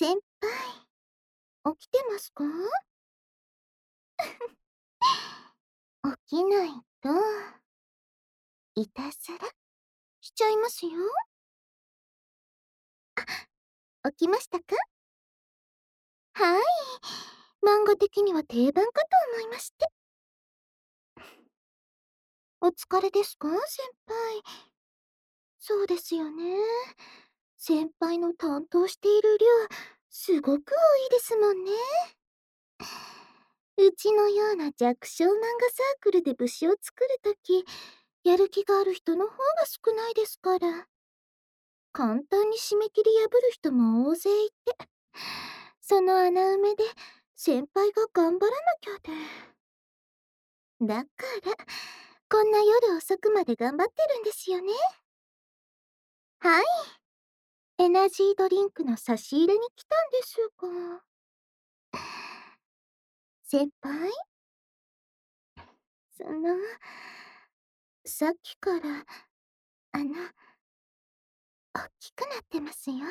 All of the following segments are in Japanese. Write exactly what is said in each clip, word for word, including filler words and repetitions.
先輩、起きてますか？起きないと、いたずらしちゃいますよ。起きましたか？はい。漫画的には定番かと思いまして。お疲れですか、先輩。そうですよね。先輩の担当している量、すごく多いですもんね。うちのような弱小漫画サークルで部誌を作るとき、やる気がある人の方が少ないですから。簡単に締め切り破る人も大勢いて、その穴埋めで先輩が頑張らなきゃで。だから、こんな夜遅くまで頑張ってるんですよね。はい。エナジードリンクの差し入れに来たんですが。先輩、その、さっきから、あの、大きくなってますよ。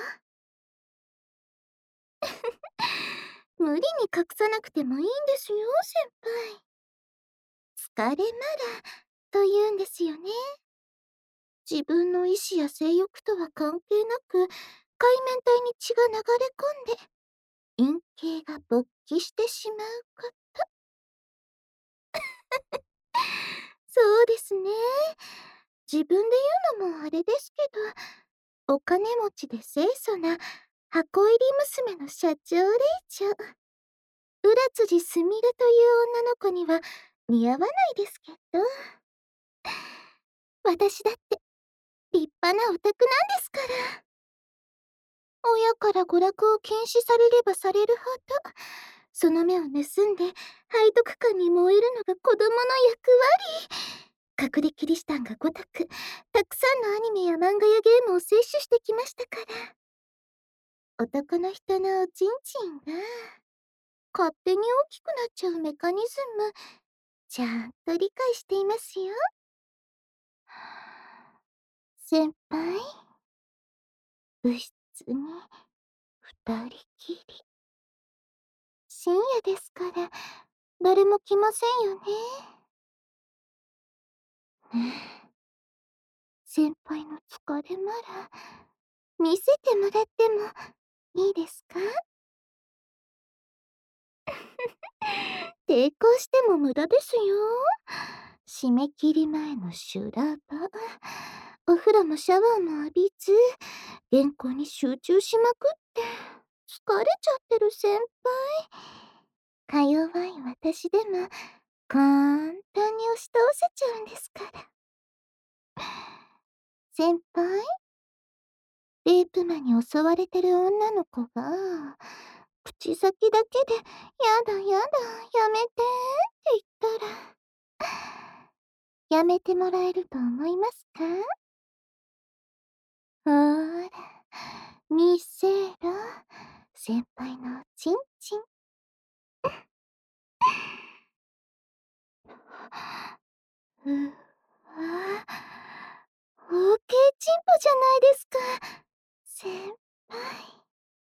無理に隠さなくてもいいんですよ、先輩。疲れまらと言うんですよね。自分の意志や性欲とは関係なく、海綿体に血が流れ込んで、陰茎が勃起してしまうこと。そうですね。自分で言うのもあれですけど、お金持ちで清楚な箱入り娘の社長令嬢、浦辻すみれという女の子には似合わないですけど、私だって立派なオタクなんですから。親から娯楽を禁止されればされるほど、その目を盗んで背徳感に燃えるのが子供の役割。隠れキリシタンがごとく、たくさんのアニメや漫画やゲームを摂取してきましたから。男の人のおちんちんが勝手に大きくなっちゃうメカニズム、ちゃんと理解していますよ。先輩、部室に二人きり。深夜ですから、誰も来ませんよね。先輩の疲れまら、見せてもらってもいいですか？抵抗しても無駄ですよ。締め切り前の修羅場。お風呂もシャワーも浴びず、原稿に集中しまくって、疲れちゃってる先輩。か弱い私でも、簡単に押し通せちゃうんですから。先輩、レイプ魔に襲われてる女の子が、口先だけで、やだやだ、やめてって言ったら、やめてもらえると思いますか？ほーら、見せろ、先輩のおちんちん。うわ、大きいチンポじゃないですか。先輩。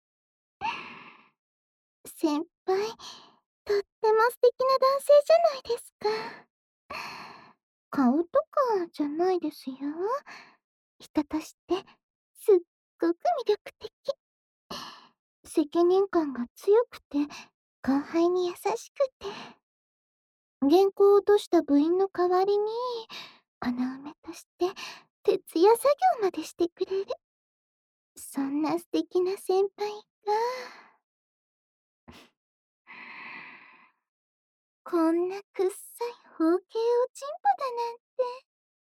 先輩、とっても素敵な男性じゃないですか。顔とかじゃないですよ。人としてすっごく魅力的。責任感が強くて、後輩に優しくて。原稿を落とした部員の代わりに、穴埋めとして徹夜作業までしてくれる。そんな素敵な先輩が、こんなくっさい包茎おちんぽだなんて。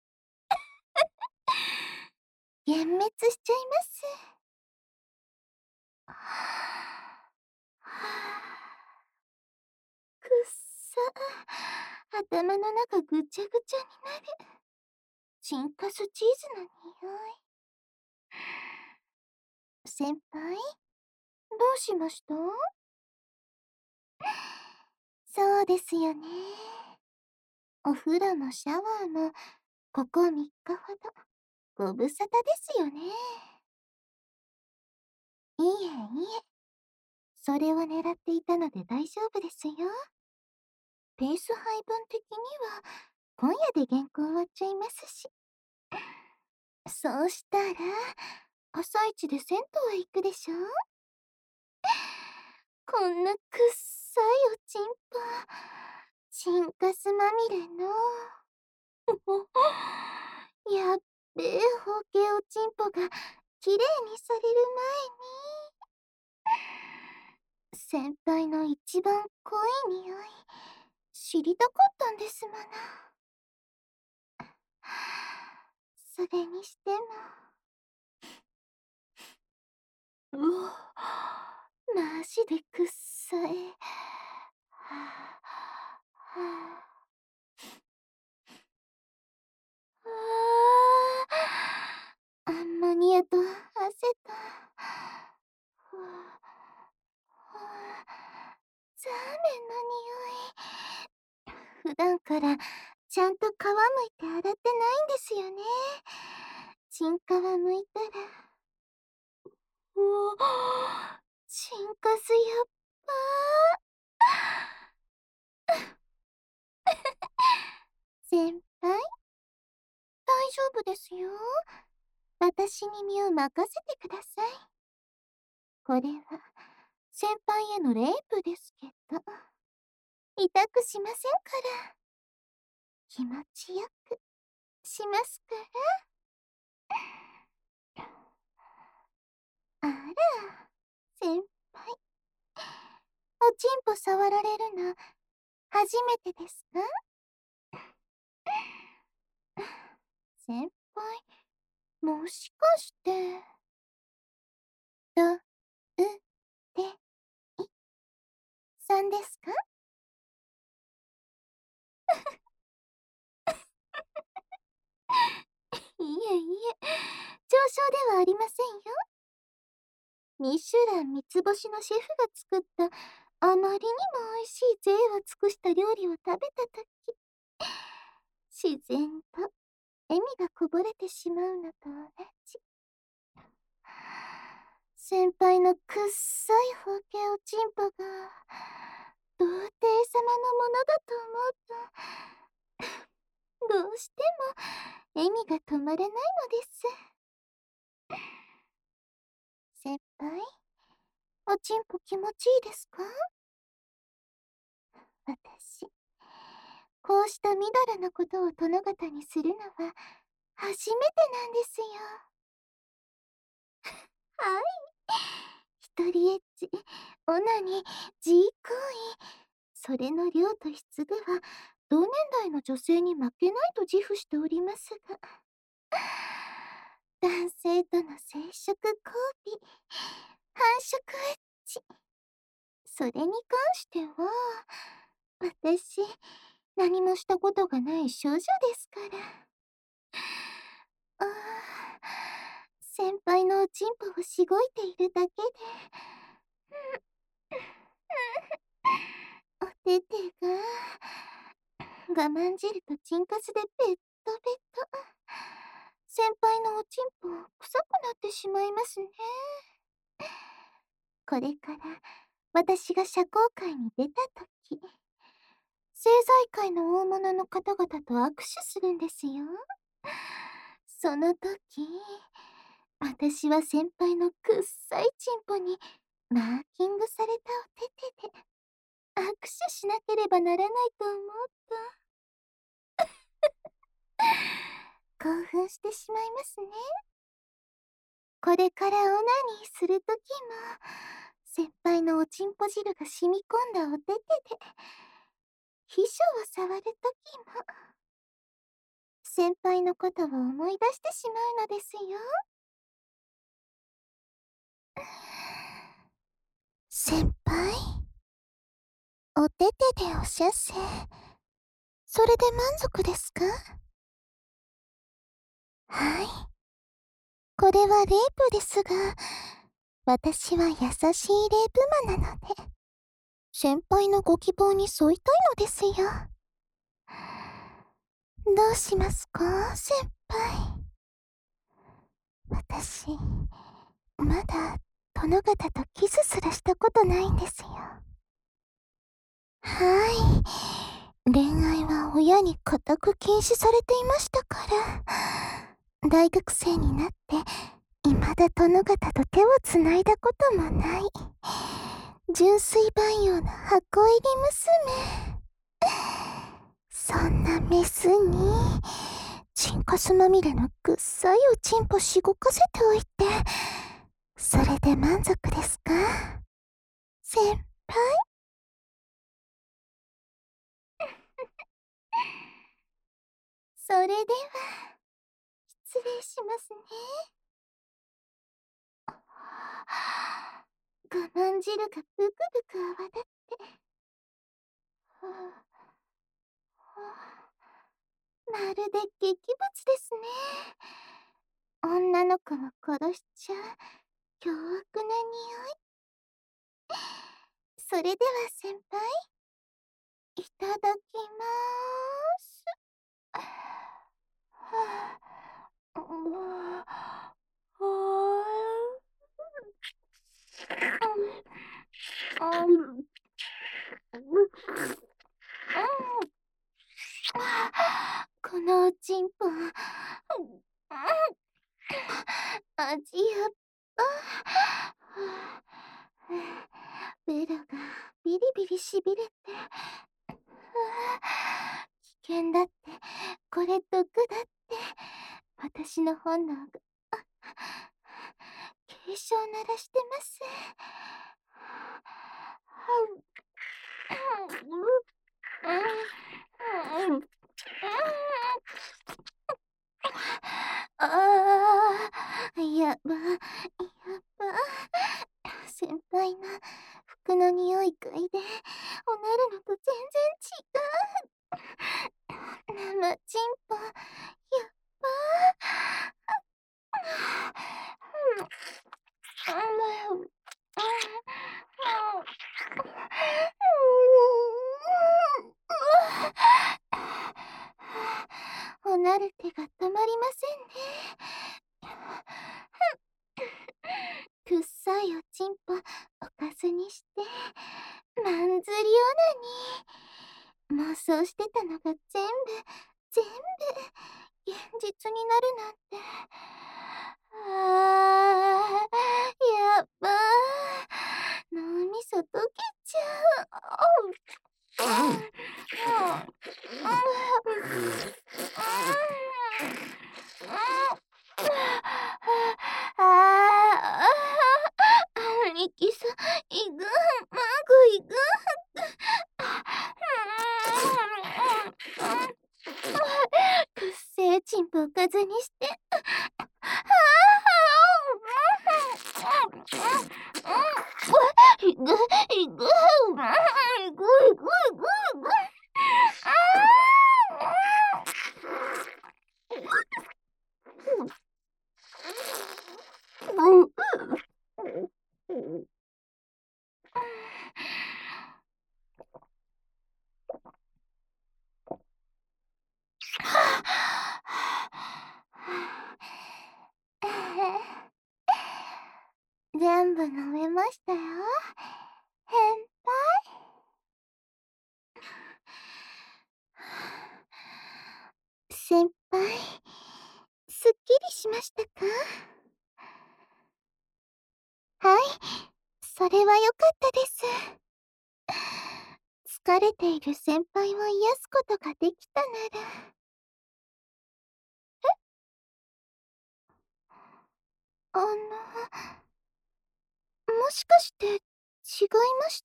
幻滅しちゃいます。はあ、くっさ。頭の中ぐちゃぐちゃになる。チンカスチーズの匂い。先輩、どうしました？そうですよね。お風呂もシャワーも、ここみっかほど、ご無沙汰ですよね。いえいえ。 それを狙っていたので大丈夫ですよ。ペース配分的には今夜で原稿終わっちゃいますし。そうしたら、朝一で銭湯へ行くでしょ。こんなくっさいおちんぽ、チンカスまみれの。やっべえ包茎おちんぽがきれいにされる前に、先輩の一番濃い匂い、知りたかったんですもの。それにしても、うわ、マジでくっさい。はあ、はあ、アンモニアと汗と、ふわふわ、ザーメンの匂い。普段からちゃんと皮むいて洗ってないんですよね。チン皮むいたら、うわ、チンカスやっばー。先輩、大丈夫ですよ。私に身を任せてください。これは先輩へのレイプですけど、痛くしませんから。気持ちよくしますから。あら、先輩、おちんぽ触られるの初めてですか？先輩、もしかして、ど、う、て、い、さんですか？いえいえ、嘲笑ではありませんよ。ミシュラン三つ星のシェフが作ったあまりにも美味しい贅を尽くした料理を食べたとき、自然と笑みがこぼれてしまうのと同じ。先輩のくっさい包茎おちんぽが童貞様のものだと思うと、どうしても笑みが止まらないのです。先輩、おちんぽ気持ちいいですか？私、こうしたみだらなことを殿方にするのは初めてなんですよ。はい。一人エッチ、オナニー、自慰行為。それの量と質では同年代の女性に負けないと自負しておりますが、男性との生殖交尾、繁殖エッチ、それに関しては私何もしたことがない少女ですから。ああ、先輩のおちんぽをしごいているだけで、おててが我慢汁とチンカスでベットベト。先輩のおちんぽ臭くなってしまいますね。これから私が社交界に出たとき、政財界の大物の方々と握手するんですよ。その時、私は先輩のくっさいチンポにマーキングされたおててで握手しなければならないと思うと興奮してしまいますね。これからオナニーするときも、先輩のおちんぽ汁が染み込んだおててで、秘書を触るときも、先輩のことを思い出してしまうのですよ。先輩、おててでおしゃせ、それで満足ですか？はい。これはレイプですが、私は優しいレイプ魔なので、先輩のご希望に沿いたいのですよ。どうしますか、先輩。私、まだ殿方とキスすらしたことないんですよ。はい。恋愛は親に固く禁止されていましたから。大学生になって、未だ殿方と手をつないだこともない。純粋万葉の箱入り娘。そんなメスに、チンカスまみれのぐっさいおちんぽしごかせておいて、それで満足ですか？先輩それでは、失礼しますね。我慢汁がブクブク泡立って。はあはあ、まるで劇物ですね。女の子を殺しちゃう凶悪な匂い。それでは先輩、いただきまーす。はあ、うわあ、あん、このおちんぽ、味やっぱ。ベロがビリビリしびれて。危険だって、これ毒だって、私の本能が、警鐘鳴らしてます。ああ、やば、やば。先輩の服の匂い嗅いで、おなるのと全然違う。生チンポ、やっば。おなる手が止まりませんね。くっさいおちんぽおかずにして、まんずりオナニー。妄想してたのが全部、全部、現実になるなんて。あー、やっばー。脳みそ溶けちゃう。ああ、いきそう、いぐん、まぐいぐん。くっせえちんぽおかずにして。いぐ、いぐ、いぐ、いぐ、いぐ、いぐ。全部飲めましたよ、変態。先輩、すっきりしましたか？はい、それはよかったです。疲れている先輩を癒すことができたなら。あの、もしかして違いました？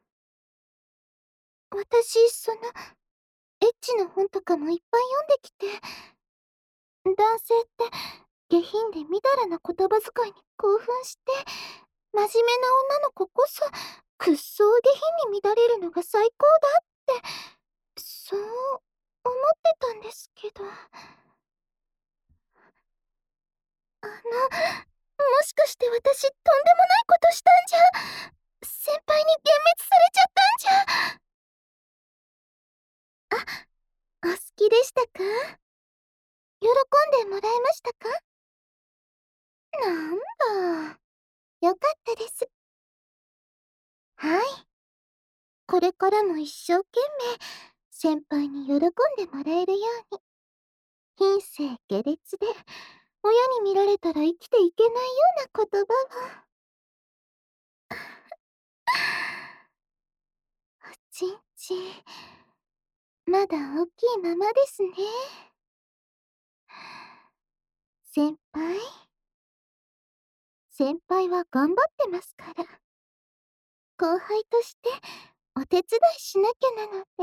私、その、エッチな本とかもいっぱい読んできて、男性って下品でみだらな言葉遣いに興奮して、真面目な女の子こそ、くっそ下品に乱れるのが最高だって、そう思ってたんですけど。あの、もしかして私とんでもないことしたんじゃ。先輩に幻滅されちゃったんじゃ。あ、お好きでしたか？喜んでもらえましたか？なんだ。 よかったです。はい。これからも一生懸命、先輩に喜んでもらえるように、品性下劣で、親に見られたら生きていけないような言葉を。おちんちん、まだ大きいままですね。先輩先輩は頑張ってますから。後輩としてお手伝いしなきゃなので。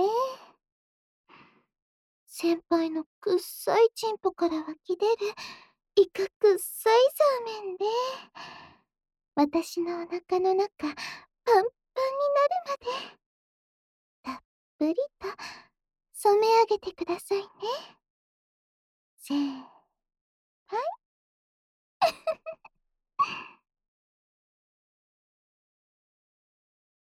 先輩のくっさいチンポから湧き出るイカくっさいザーメンで、私のお腹の中パンパンになるまで、たっぷりと染め上げてくださいね。せーはい。